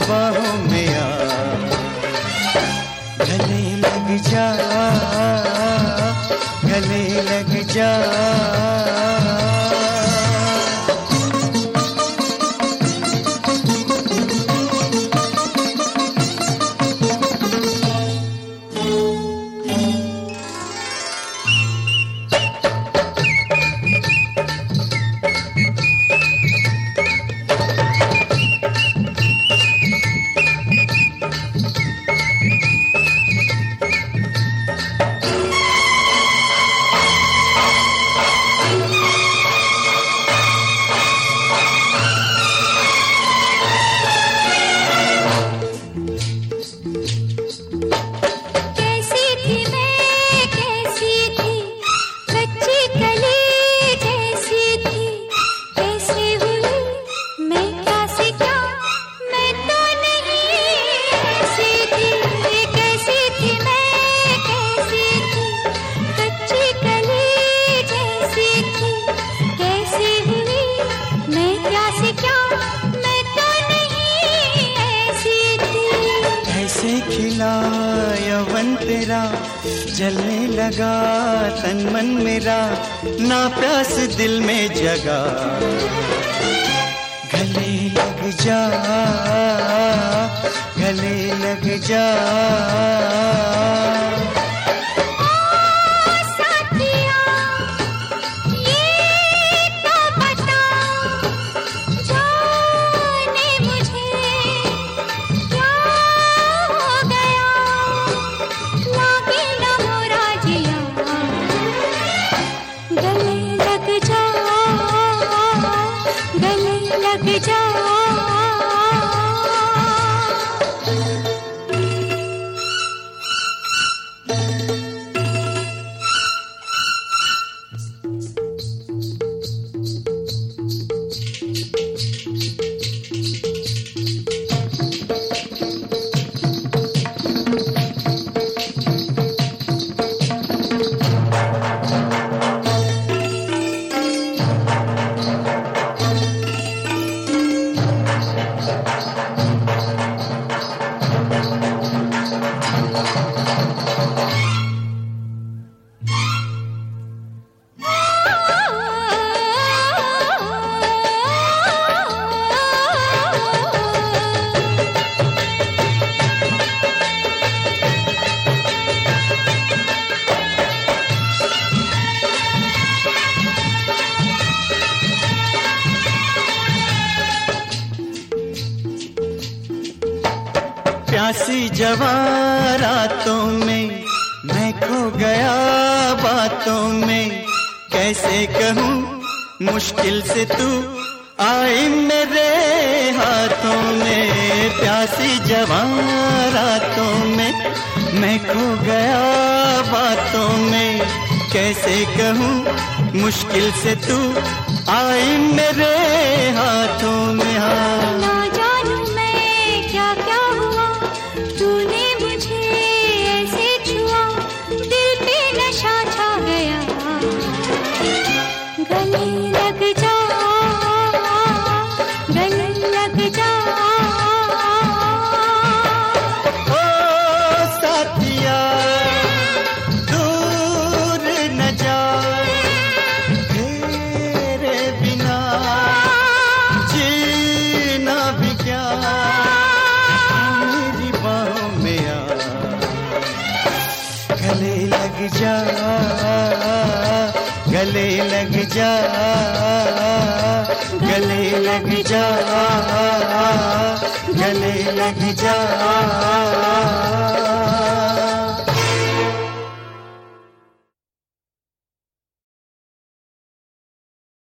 बाहों में आ, गले लग जा, गले लग जा। खिला यौवन तेरा, जलने लगा तन मन मेरा, ना प्यास दिल में जगा। गले लग जा, गले लग जा। प्यासी जवां रातों में मैं खो गया बातों में, कैसे कहूँ मुश्किल से तू आई मेरे हाथों में। प्यासी जवां रातों में मैं खो गया बातों में, कैसे कहूँ मुश्किल से तू आई मेरे हाथों में। हाँ गले लग जा, गले लग जा, गले लग जा।